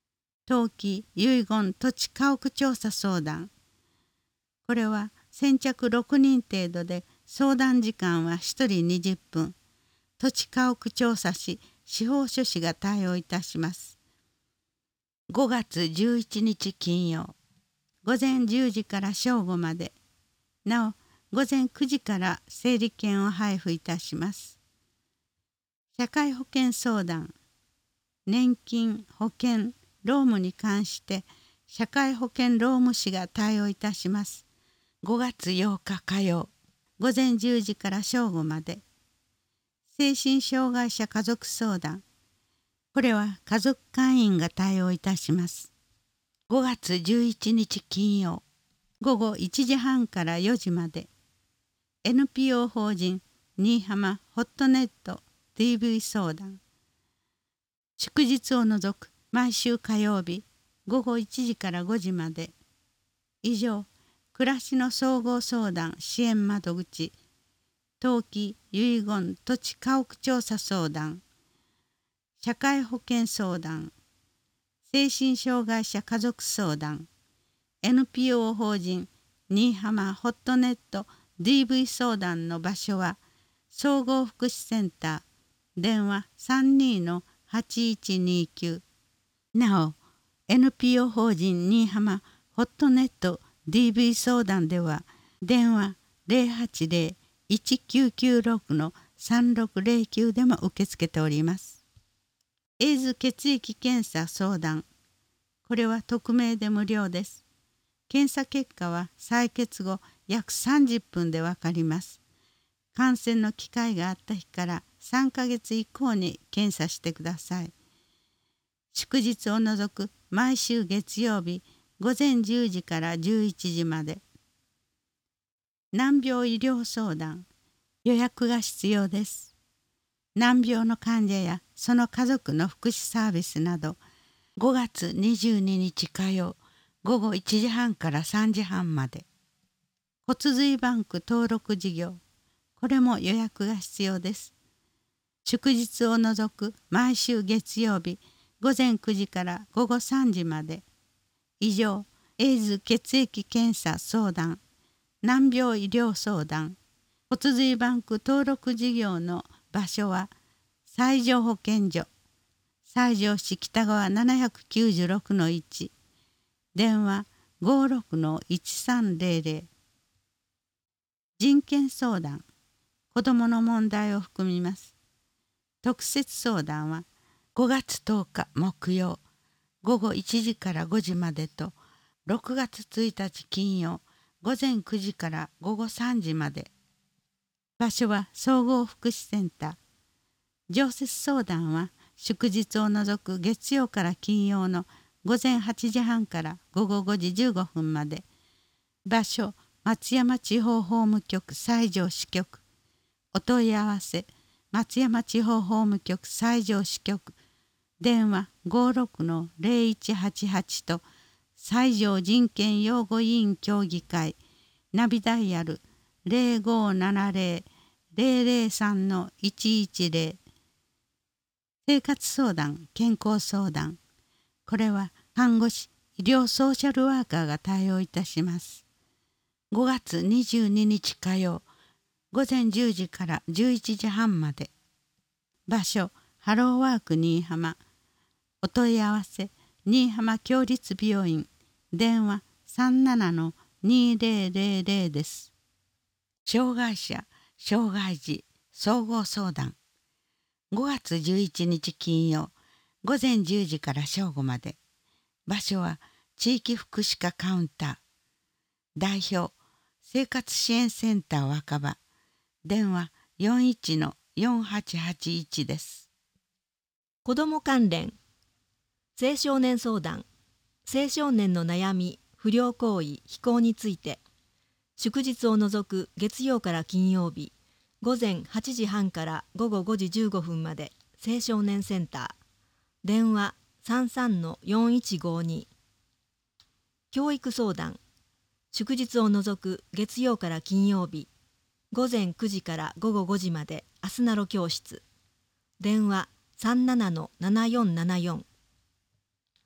冬季遺言土地家屋調査相談。これは先着ろくにん程度で相談時間はひとりにじゅっぷん。土地家屋調査し司法書士が対応いたします。ごがつじゅういちにち金曜、午前じゅうじから正午まで。なお午前くじから整理券を配布いたします。社会保険相談。年金、保険、労務に関して社会保険労務士が対応いたします。ごがつようか火曜、午前じゅうじから正午まで。精神障害者家族相談。これは家族会員が対応いたします。ごがつじゅういちにち金曜、ごごいちじはんからよじまで。エヌピーオー 法人新居浜ホットネット ディーブイ 相談。祝日を除く毎週火曜日ごごいちじからごじまで。以上、暮らしの総合相談支援窓口、冬季遺言土地家屋調査相談、社会保険相談、精神障害者家族相談、エヌピーオー 法人新居浜ホットネット ディーブイ 相談の場所は総合福祉センター、電話 さんにーのはちいちにきゅう。なお エヌピーオー 法人新居浜ホットネット ディーブイ 相談では電話 ゼロはちゼロ いちきゅうきゅうろく のさんろくゼロきゅうでも受け付けております。エイズ血液検査相談。これは匿名で無料です。検査結果は採血後約さんじゅっぷんでわかります。感染の機会があった日からさんかげつ以降に検査してください。祝日を除く毎週月曜日午前じゅうじからじゅういちじまで。難病医療相談。予約が必要です。難病の患者やその家族の福祉サービスなどごがつにじゅうににち火曜ごごいちじはんからさんじはんまで。骨髄バンク登録事業。これも予約が必要です。祝日を除く毎週月曜日午前くじからごごさんじまで。以上、エイズ血液検査相談、難病医療相談、骨髄バンク登録事業の場所は西条保健所、西条市北側ななひゃくきゅうじゅうろくのいち、電話 ごろくのいちさんゼロゼロ。人権相談、子どもの問題を含みます。特設相談はごがつとおか木曜ごごいちじからごじまでとろくがつついたち金曜午前くじからごごさんじまで。場所は総合福祉センター。常設相談は祝日を除く月曜から金曜のごぜんはちじはんからごごごじじゅうごふんまで。場所松山地方法務局西条支局。お問い合わせ松山地方法務局西条支局。電話 ごろくのゼロいちはちはち と西条人権擁護委員協議会ナビダイヤル ゼロごななゼロ ゼロゼロさんのいちいちゼロ。生活相談健康相談。これは看護師医療ソーシャルワーカーが対応いたします。ごがつにじゅうににち火曜午前じゅうじからじゅういちじはんまで。場所ハローワーク新居浜。お問い合わせ新居浜共立病院電話 さんななのにゼロゼロゼロ です。障害者障害児総合相談。ごがつじゅういちにち金曜午前じゅうじから正午まで。場所は地域福祉課カウンター。代表生活支援センター若葉。電話 よんいちのよんはちはちいち です。 子ども関連青少年相談、青少年の悩み、不良行為、非行について祝日を除く月曜から金曜日午前はちじはんからごごごじじゅうごふんまで。青少年センター電話 さんさんのよんいちごに。教育相談祝日を除く月曜から金曜日午前くじからごごごじまで。あすなろ教室電話 さんななのななよんななよん。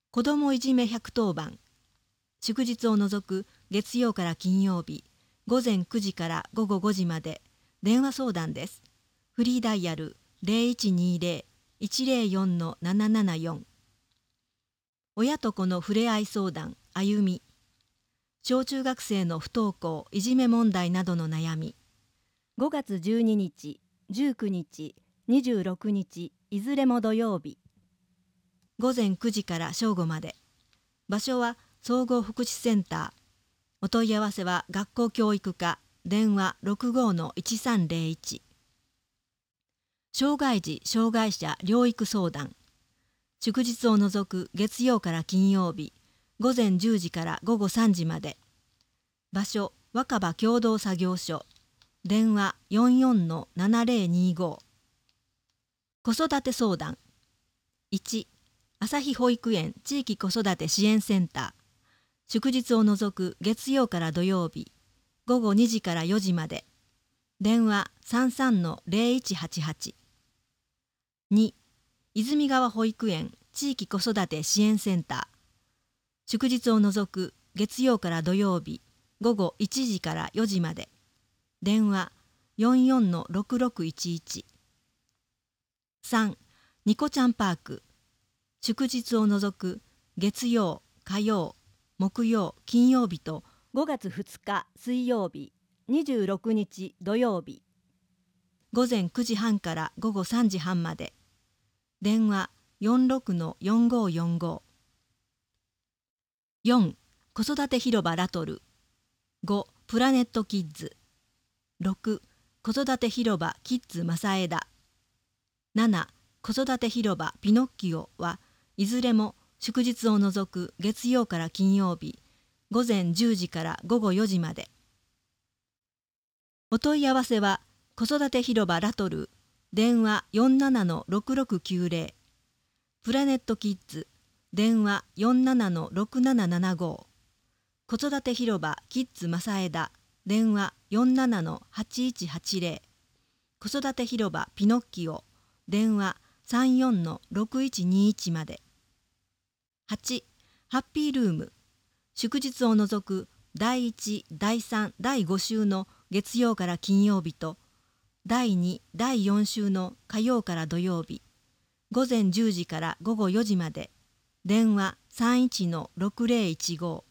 子どもいじめひゃくとおばん、祝日を除く月曜から金曜日、ごぜんくじからごごごじまで電話相談です。フリーダイヤル ゼロいちにゼロ いちゼロよん ななななよん。親と子の触れ合い相談あゆみ。小中学生の不登校いじめ問題などの悩み。ごがつじゅうににち、じゅうくにち、にじゅうろくにちいずれも土曜日。ごぜんくじから正午まで。場所は総合福祉センター。お問い合わせは学校教育課、電話 ろくごのいちさんゼロいち。障害児・障害者療育相談。祝日を除く月曜から金曜日、ごぜんじゅうじからごごさんじまで。場所、若葉共同作業所。電話 よんよんのななゼロにご。子育て相談。いち、朝日保育園地域子育て支援センター。祝日を除く月曜から土曜日、ごごにじからよじまで。電話 さんさんのゼロいちはちはち。に、泉川保育園地域子育て支援センター。祝日を除く月曜から土曜日、ごごいちじからよじまで。電話 よんよんのろくろくいちいち。さん、ニコちゃんパーク。祝日を除く月曜、火曜、木曜、金曜日とごがつふつか水曜日、にじゅうろくにち土曜日。ごぜんくじはんからごごさんじはんまで。電話 よんろくのよんごよんご。よん、子育て広場ラトル。ご、プラネットキッズ。ろく、子育て広場キッズ正枝。なな、子育て広場ピノッキオはいずれも祝日を除く月曜から金曜日、ごぜんじゅうじからごごよじまで。お問い合わせは子育て広場ラトル、電話 よんななのろくろくきゅうゼロ。プラネットキッズ、電話 よんななのろくななななご。子育て広場キッズ正枝、電話 よんななのはちいちはちゼロ。子育て広場ピノッキオ、電話 さんよんのろくいちにいちまで。はち、ハッピールーム。祝日を除くだいいち、だいさん、だいご週の月曜から金曜日とだいに、だいよん週の火曜から土曜日、ごぜんじゅうじからごごよじまで。電話 さんいちのろくゼロいちご。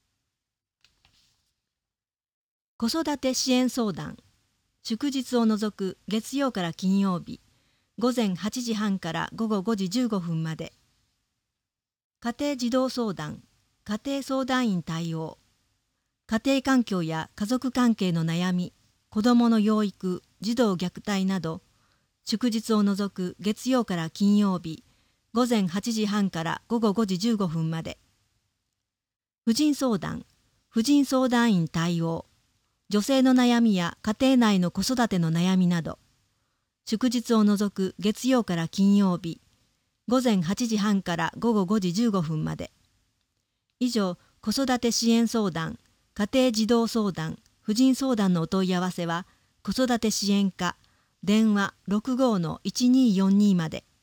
子育て支援相談。祝日を除く月曜から金曜日、ごぜんはちじはんからごごごじじゅうごふんまで。家庭児童相談、家庭相談員対応。家庭環境や家族関係の悩み、子どもの養育、児童虐待など、祝日を除く月曜から金曜日、ごぜんはちじはんからごごごじじゅうごふんまで。婦人相談、婦人相談員対応。女性の悩みや家庭内の子育ての悩みなど、祝日を除く月曜から金曜日、ごぜんはちじはんからごごごじじゅうごふんまで。以上、子育て支援相談、家庭児童相談、婦人相談のお問い合わせは、子育て支援課、電話 ろくごのいちによんに まで。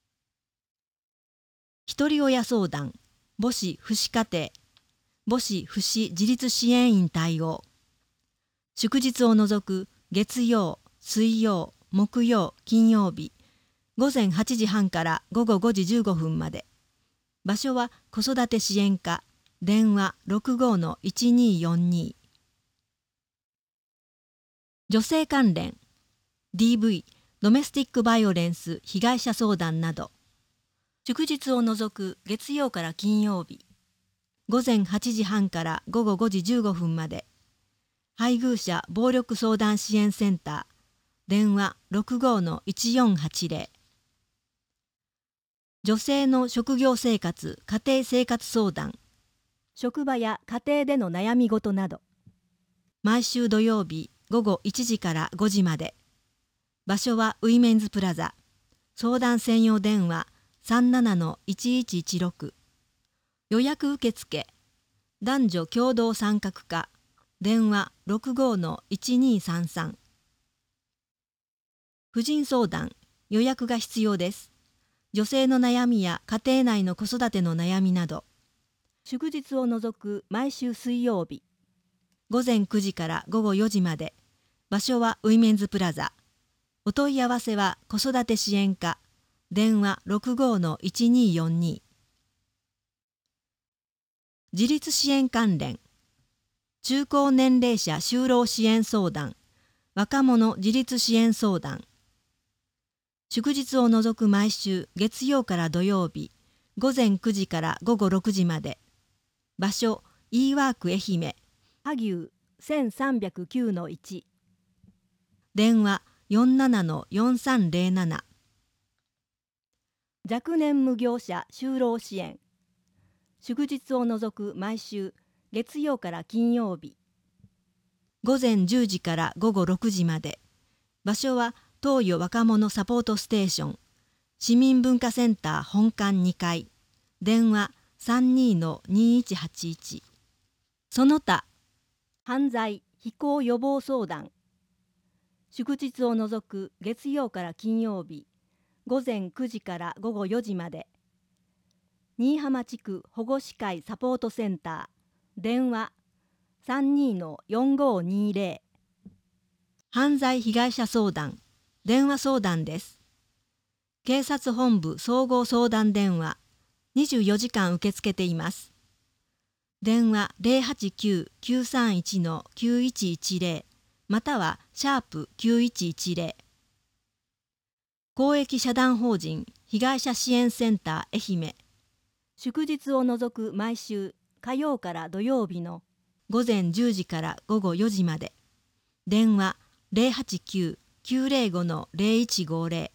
ひとり親相談、母子父子家庭、母子父子自立支援員対応。祝日を除く月曜、水曜、木曜、金曜日、ごぜんはちじはんからごごごじじゅうごふんまで。場所は子育て支援課、電話 ろくごのいちによんに。女性関連、ディーブイ、ドメスティックバイオレンス被害者相談など、祝日を除く月曜から金曜日、ごぜんはちじはんからごごごじじゅうごふんまで。配偶者暴力相談支援センター、電話 ろくごのいちよんはちゼロ。女性の職業生活・家庭生活相談、職場や家庭での悩み事など、毎週土曜日ごごいちじからごじまで。場所はウィメンズプラザ。相談専用電話 さんななのいちいちいちろく。予約受付、男女共同参画課、電話 ろくごのいちにさんさん。婦人相談、予約が必要です。 女性の悩みや家庭内の子育ての悩みなど、祝日を除く毎週水曜日、ごぜんくじからごごよじまで、場所はウィメンズプラザ。お問い合わせは子育て支援課、電話 ろくごのいちにーよんに。自立支援関連、中高年齢者就労支援相談、若者自立支援相談。祝日を除く毎週月曜から土曜日、ごぜんくじからごごろくじまで。場所、イーワーク愛媛、萩生 せんさんびゃくきゅうのいち。電話 よんななのよんさんぜろなな。若年無業者就労支援。祝日を除く毎週月曜から金曜日。ごぜんじゅうじからごごろくじまで。場所は東予若者サポートステーション、市民文化センター本館にかい。電話 さんにーのにいちはちいち。その他、犯罪・非行予防相談。祝日を除く月曜から金曜日、ごぜんくじからごごよじまで。新居浜地区保護司会サポートセンター、電話 さんにーのよんごにぜろ。犯罪被害者相談、電話相談です。警察本部総合相談電話、にじゅうよじかん受け付けています。電話 ゼロはちきゅう きゅうさんいちのきゅういちいちぜろ、またはシャープきゅういちいちぜろ。公益社団法人被害者支援センター愛媛。祝日を除く毎週火曜から土曜日のごぜんじゅうじからごごよじまで。電話 ゼロはちきゅう きゅうぜろごのぜろいちごぜろ。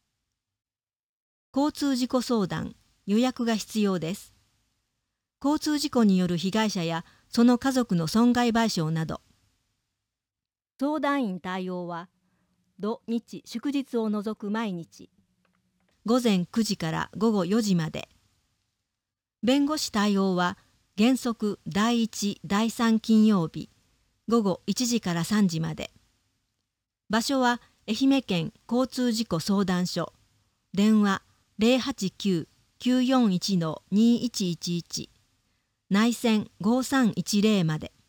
交通事故相談、予約が必要です。交通事故による被害者やその家族の損害賠償など。相談員対応は土日祝日を除く毎日。ごぜんくじからごごよじまで。弁護士対応は原則だいいち、だいさん金曜日、ごごいちじからさんじまで。場所は愛媛県交通事故相談所。電話 ゼロはちきゅう きゅうよんいちのにいちいちいち。内線ごさんいちぜろまで。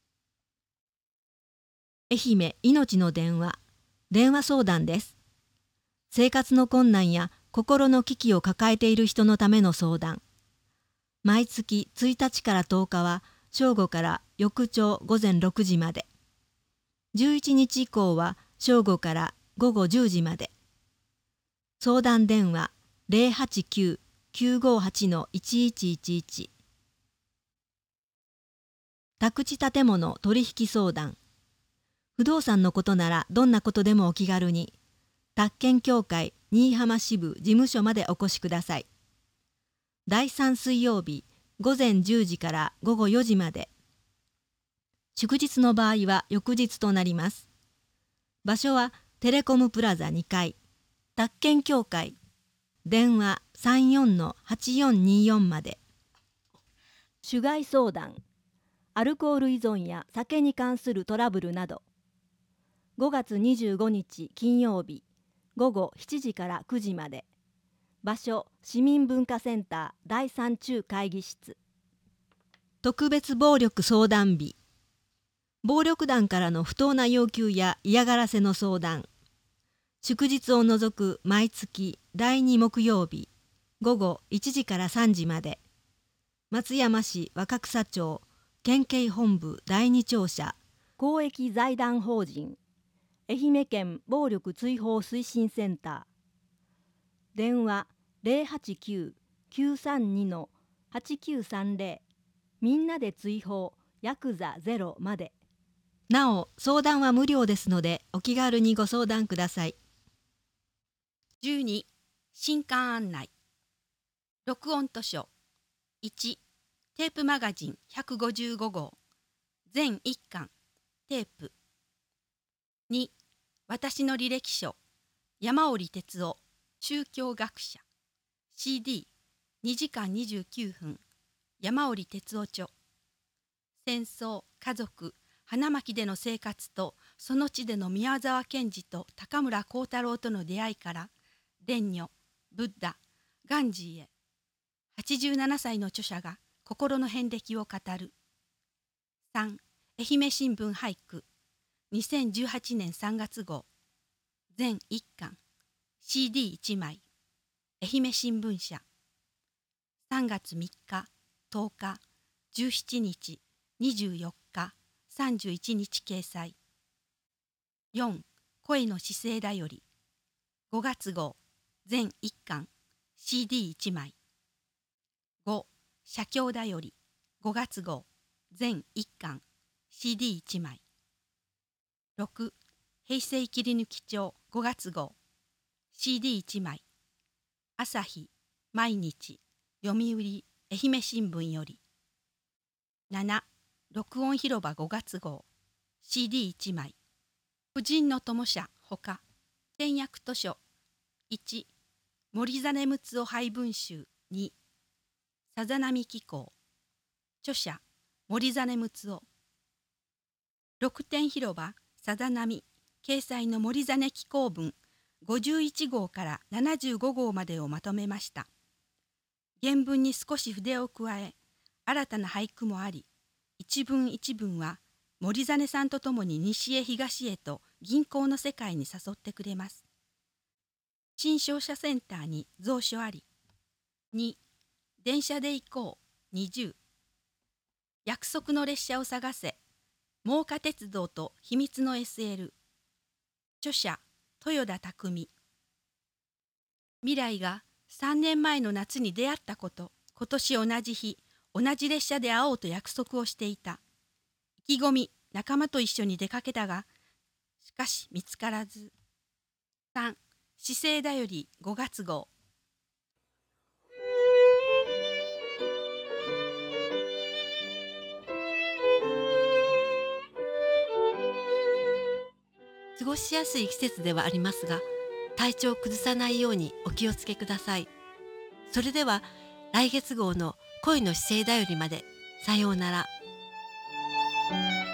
愛媛いのちの電話、電話相談です。生活の困難や心の危機を抱えている人のための相談。毎月ついたちからとおかは正午から翌朝ごぜんろくじまで。じゅういちにち以降は正午からごごじゅうじまで。相談電話 ゼロはちきゅう きゅうごはちのいちいちいちいち。宅地建物取引相談。不動産のことならどんなことでもお気軽に、宅建協会新居浜支部事務所までお越しください。だいさん水曜日ごぜんじゅうじからごごよじまで。祝日の場合は翌日となります。場所はテレコムプラザにかい、宅建協会、電話 さんよんのはちよんによんまで。酒害相談、アルコール依存や酒に関するトラブルなど。ごがつにじゅうごにち金曜日、ごごしちじからくじまで。場所、市民文化センターだいさん中会議室。特別暴力相談日。暴力団からの不当な要求や嫌がらせの相談。祝日を除く毎月だいに木曜日、ごごいちじからさんじまで。松山市若草町県警本部だいに庁舎、公益財団法人愛媛県暴力追放推進センター。電話 ゼロはちきゅう きゅうさんにのはちきゅうさんぜろ。みんなで追放ヤクザゼロまで。なお相談は無料ですのでお気軽にご相談ください。 じゅうに新刊案内。録音図書。いちテープマガジンひゃくごじゅうごごう全いっかんテープ。に私の履歴書山折哲夫宗教学者 シーディーにじかんにじゅうきゅうふん山折哲夫著。戦争、家族、花巻での生活とその地での宮沢賢治と高村光太郎との出会いから蓮如、ブッダ、 ガンジーへ。はちじゅうななさいの著者が心の遍歴を語る。さん. 愛媛新聞俳句にせんじゅうはちねんさんがつ号全いっかん シーディーいち 枚愛媛新聞社さんがつみっか、とおか、じゅうしちにち、にじゅうよっか、さんじゅういちにち掲載。よん. 声の姿勢だよりごがつ号全いっかん シーディーいち 枚。ご. 写経だよりごがつ号全いっかん シーディーいち 枚。ろく. 平成切り抜き帳ごがつ号 シーディーいち 枚。朝日、毎日、読売、愛媛新聞より。なな. 録音広場ごがつ号 シーディーいち 枚。婦人の友社ほか点訳図書いち森実睦夫俳文集にさざ波紀行著者森実睦夫六点広場さざ波掲載の森実紀行文ごじゅういち号からななじゅうご号までをまとめました。原文に少し筆を加え新たな俳句もあり、一文一文は森実さんとともに西へ東へと銀行の世界に誘ってくれます。新商社センターに蔵書あり。に. 電車で行こうにじゅう約束の列車を探せ真岡鉄道と秘密の エスエル 著者豊田匠未来がさんねんまえの夏に出会ったこと今年同じ日同じ列車で会おうと約束をしていた。意気込み仲間と一緒に出かけたがしかし見つからず。さん. 姿勢だよりごがつ号過ごしやすい季節ではありますが、体調を崩さないようにお気をつけください。それでは来月号の恋の姿勢だよりまで。さようなら。